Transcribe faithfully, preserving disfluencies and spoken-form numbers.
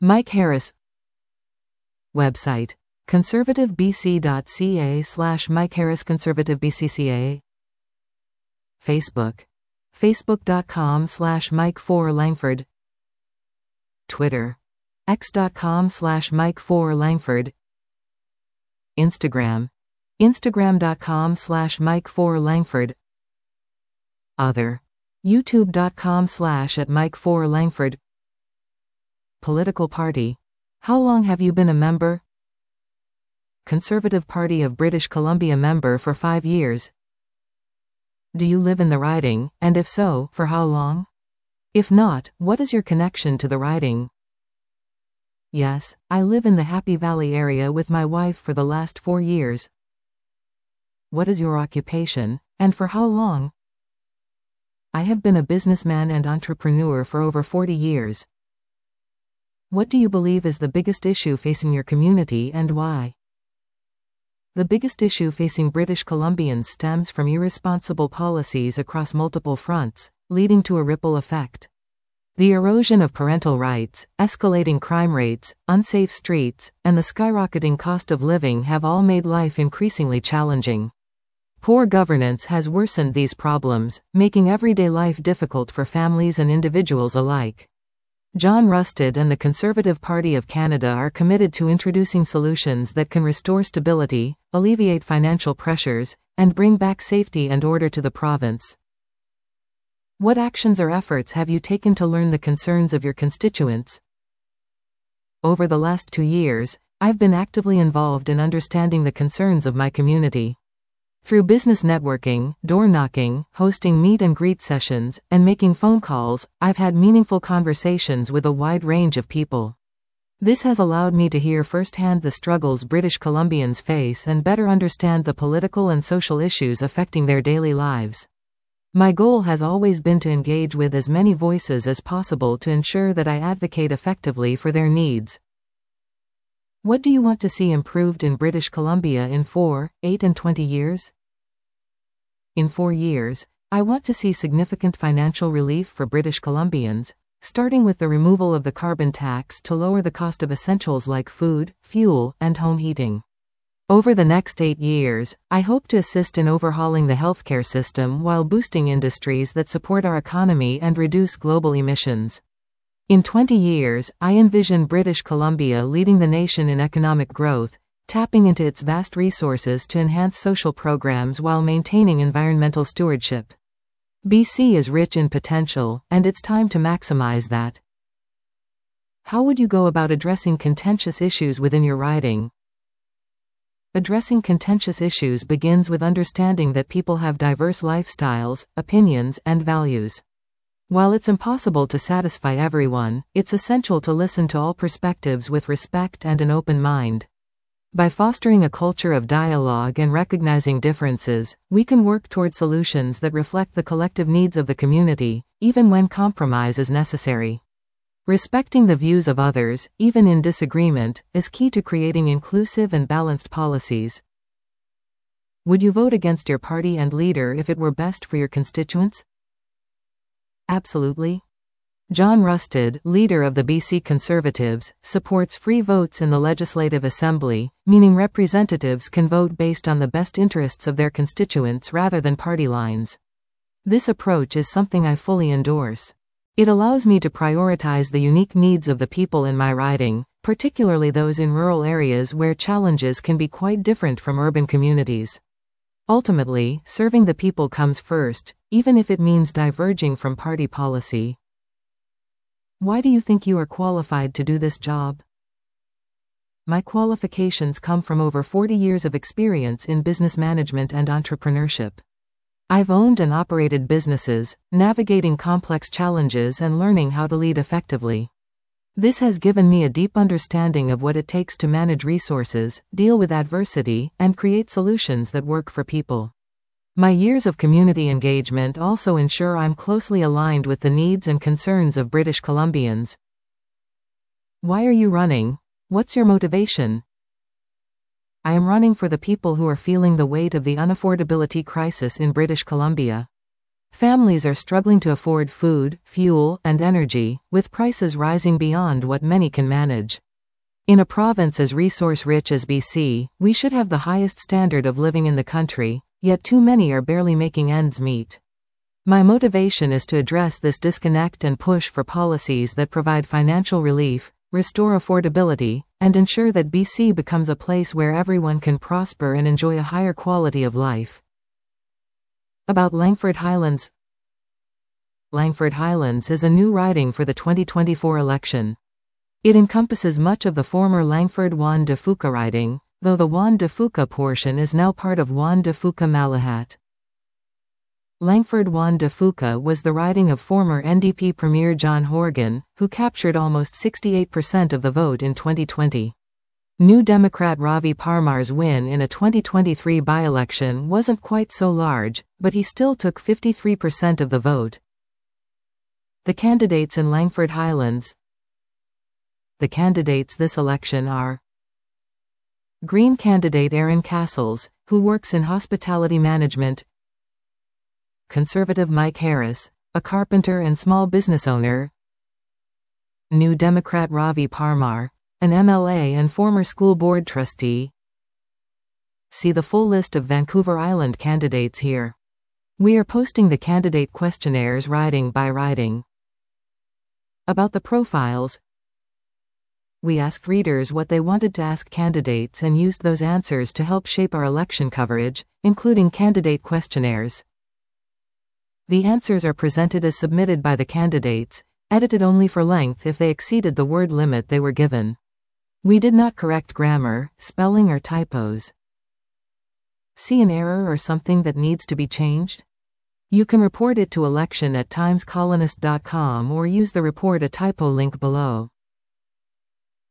Mike Harris. Website: conservativebc.ca slash Mike Harris conservativebcca. Facebook: facebook.com slash Mike4 Langford. Twitter: x.com slash Mike4 Langford. Instagram: instagram.com slash Mike4 Langford. Other: youtube.com slash at Mike4 Langford. Political party: how long have you been a member? Conservative Party of British Columbia member for five years. Do you live in the riding, and if so, for how long? If not, what is your connection to the riding? Yes, I live in the Happy Valley area with my wife for the last four years. What is your occupation, and for how long? I have been a businessman and entrepreneur for over forty years. What do you believe is the biggest issue facing your community and why? The biggest issue facing British Columbians stems from irresponsible policies across multiple fronts, leading to a ripple effect. The erosion of parental rights, escalating crime rates, unsafe streets, and the skyrocketing cost of living have all made life increasingly challenging. Poor governance has worsened these problems, making everyday life difficult for families and individuals alike. John Rustad and the Conservative Party of Canada are committed to introducing solutions that can restore stability, alleviate financial pressures, and bring back safety and order to the province. What actions or efforts have you taken to learn the concerns of your constituents? Over the last two years, I've been actively involved in understanding the concerns of my community. Through business networking, door knocking, hosting meet and greet sessions, and making phone calls, I've had meaningful conversations with a wide range of people. This has allowed me to hear firsthand the struggles British Columbians face and better understand the political and social issues affecting their daily lives. My goal has always been to engage with as many voices as possible to ensure that I advocate effectively for their needs. What do you want to see improved in British Columbia in four, eight and twenty years? In four years, I want to see significant financial relief for British Columbians, starting with the removal of the carbon tax to lower the cost of essentials like food, fuel, and home heating. Over the next eight years, I hope to assist in overhauling the healthcare system while boosting industries that support our economy and reduce global emissions. In twenty years, I envision British Columbia leading the nation in economic growth, tapping into its vast resources to enhance social programs while maintaining environmental stewardship. B C is rich in potential, and it's time to maximize that. How would you go about addressing contentious issues within your riding? Addressing contentious issues begins with understanding that people have diverse lifestyles, opinions, and values. While it's impossible to satisfy everyone, it's essential to listen to all perspectives with respect and an open mind. By fostering a culture of dialogue and recognizing differences, we can work toward solutions that reflect the collective needs of the community, even when compromise is necessary. Respecting the views of others, even in disagreement, is key to creating inclusive and balanced policies. Would you vote against your party and leader if it were best for your constituents? Absolutely. John Rustad, leader of the B C Conservatives, supports free votes in the Legislative Assembly, meaning representatives can vote based on the best interests of their constituents rather than party lines. This approach is something I fully endorse. It allows me to prioritize the unique needs of the people in my riding, particularly those in rural areas where challenges can be quite different from urban communities. Ultimately, serving the people comes first, even if it means diverging from party policy. Why do you think you are qualified to do this job? My qualifications come from over forty years of experience in business management and entrepreneurship. I've owned and operated businesses, navigating complex challenges and learning how to lead effectively. This has given me a deep understanding of what it takes to manage resources, deal with adversity, and create solutions that work for people. My years of community engagement also ensure I'm closely aligned with the needs and concerns of British Columbians. Why are you running? What's your motivation? I am running for the people who are feeling the weight of the unaffordability crisis in British Columbia. Families are struggling to afford food, fuel, and energy, with prices rising beyond what many can manage. In a province as resource-rich as B C, we should have the highest standard of living in the country, yet too many are barely making ends meet. My motivation is to address this disconnect and push for policies that provide financial relief, restore affordability, and ensure that B C becomes a place where everyone can prosper and enjoy a higher quality of life. About Langford Highlands. Langford Highlands is a new riding for the twenty twenty-four election. It encompasses much of the former Langford Juan de Fuca riding, though the Juan de Fuca portion is now part of Juan de Fuca Malahat. Langford Juan de Fuca was the riding of former N D P Premier John Horgan, who captured almost sixty-eight percent of the vote in twenty twenty. New Democrat Ravi Parmar's win in a twenty twenty-three by-election wasn't quite so large, but he still took fifty-three percent of the vote. The candidates in Langford Highlands. The candidates this election are: Green candidate Aaron Castles, who works in hospitality management; Conservative Mike Harris, a carpenter and small business owner; New Democrat Ravi Parmar, an M L A and former school board trustee. See the full list of Vancouver Island candidates here. We are posting the candidate questionnaires riding by riding. About the profiles. We asked readers what they wanted to ask candidates and used those answers to help shape our election coverage, including candidate questionnaires. The answers are presented as submitted by the candidates, edited only for length if they exceeded the word limit they were given. We did not correct grammar, spelling or typos. See an error or something that needs to be changed? You can report it to election at times colonist dot com or use the Report a Typo link below.